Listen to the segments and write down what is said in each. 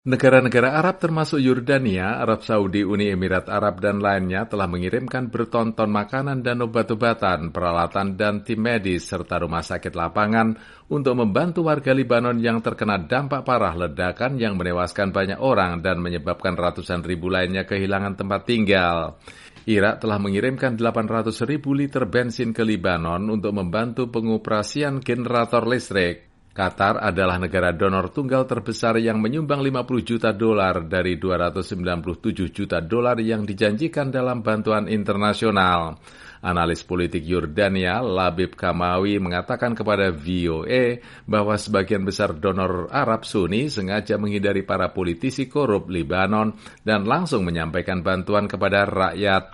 Negara-negara Arab termasuk Yordania, Arab Saudi, Uni Emirat Arab, dan lainnya telah mengirimkan bertonton makanan dan obat-obatan, peralatan, dan tim medis, serta rumah sakit lapangan untuk membantu warga Libanon yang terkena dampak parah ledakan yang menewaskan banyak orang dan menyebabkan ratusan ribu lainnya kehilangan tempat tinggal. Irak telah mengirimkan 800 ribu liter bensin ke Libanon untuk membantu pengoperasian generator listrik. Qatar adalah negara donor tunggal terbesar yang menyumbang 50 juta dolar dari 297 juta dolar yang dijanjikan dalam bantuan internasional. Analis politik Yordania, Labib Kamawi, mengatakan kepada VOA bahwa sebagian besar donor Arab Sunni sengaja menghindari para politisi korup Libanon dan langsung menyampaikan bantuan kepada rakyat.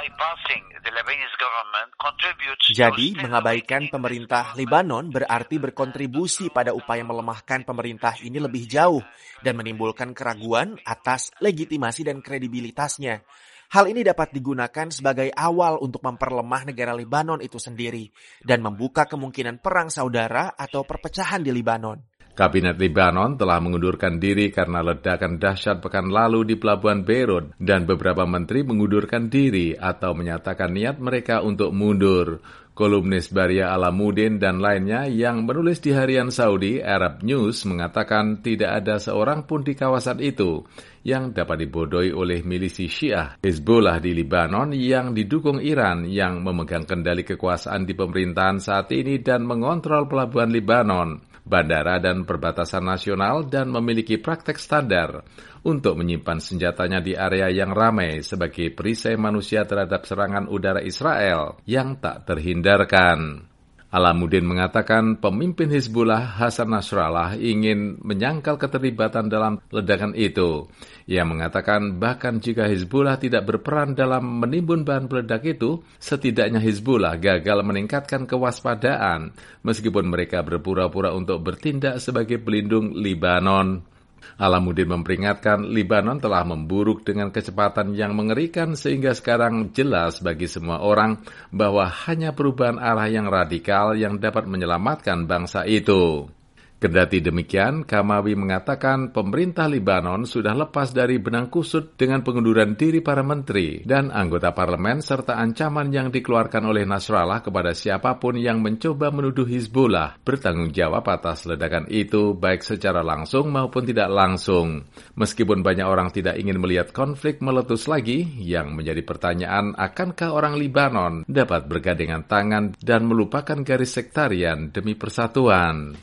Jadi, mengabaikan pemerintah Libanon berarti berkontribusi pada upaya melemahkan pemerintah ini lebih jauh dan menimbulkan keraguan atas legitimasi dan kredibilitasnya. Hal ini dapat digunakan sebagai awal untuk memperlemah negara Libanon itu sendiri dan membuka kemungkinan perang saudara atau perpecahan di Libanon. Kabinet Libanon telah mengundurkan diri karena ledakan dahsyat pekan lalu di Pelabuhan Beirut dan beberapa menteri mengundurkan diri atau menyatakan niat mereka untuk mundur. Kolumnis Baria Alamuddin dan lainnya yang menulis di harian Saudi Arab News mengatakan tidak ada seorang pun di kawasan itu yang dapat dibodohi oleh milisi Syiah Hizbullah di Libanon yang didukung Iran yang memegang kendali kekuasaan di pemerintahan saat ini dan mengontrol pelabuhan Libanon, bandara dan perbatasan nasional dan memiliki praktek standar untuk menyimpan senjatanya di area yang ramai sebagai perisai manusia terhadap serangan udara Israel yang tak terhindarkan. Alamuddin mengatakan pemimpin Hizbullah Hasan Nasrallah ingin menyangkal keterlibatan dalam ledakan itu. Ia mengatakan bahkan jika Hizbullah tidak berperan dalam menimbun bahan peledak itu, setidaknya Hizbullah gagal meningkatkan kewaspadaan meskipun mereka berpura-pura untuk bertindak sebagai pelindung Libanon. Alamuddin memperingatkan Libanon telah memburuk dengan kecepatan yang mengerikan sehingga sekarang jelas bagi semua orang bahwa hanya perubahan arah yang radikal yang dapat menyelamatkan bangsa itu. Kendati demikian, Kamawi mengatakan pemerintah Libanon sudah lepas dari benang kusut dengan pengunduran diri para menteri dan anggota parlemen serta ancaman yang dikeluarkan oleh Nasrallah kepada siapapun yang mencoba menuduh Hizbullah bertanggung jawab atas ledakan itu baik secara langsung maupun tidak langsung. Meskipun banyak orang tidak ingin melihat konflik meletus lagi, yang menjadi pertanyaan akankah orang Libanon dapat bergandengan tangan dan melupakan garis sektarian demi persatuan.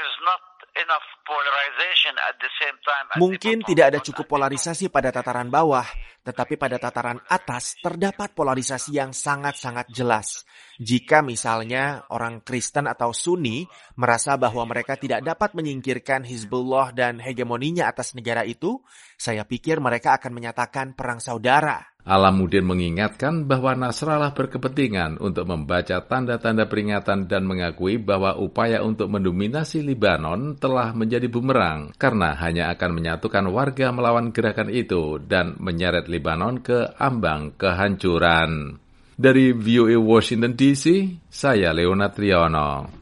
Mungkin tidak ada cukup polarisasi pada tataran bawah, tetapi pada tataran atas terdapat polarisasi yang sangat-sangat jelas. Jika misalnya orang Kristen atau Sunni merasa bahwa mereka tidak dapat menyingkirkan Hizbullah dan hegemoninya atas negara itu, saya pikir mereka akan menyatakan perang saudara. Alamuddin mengingatkan bahwa Nasrallah berkepentingan untuk membaca tanda-tanda peringatan dan mengakui bahwa upaya untuk mendominasi Libanon telah menjadi bumerang karena hanya akan menyatukan warga melawan gerakan itu dan menyeret Libanon ke ambang kehancuran. Dari VOA Washington DC, saya Leonard Triono.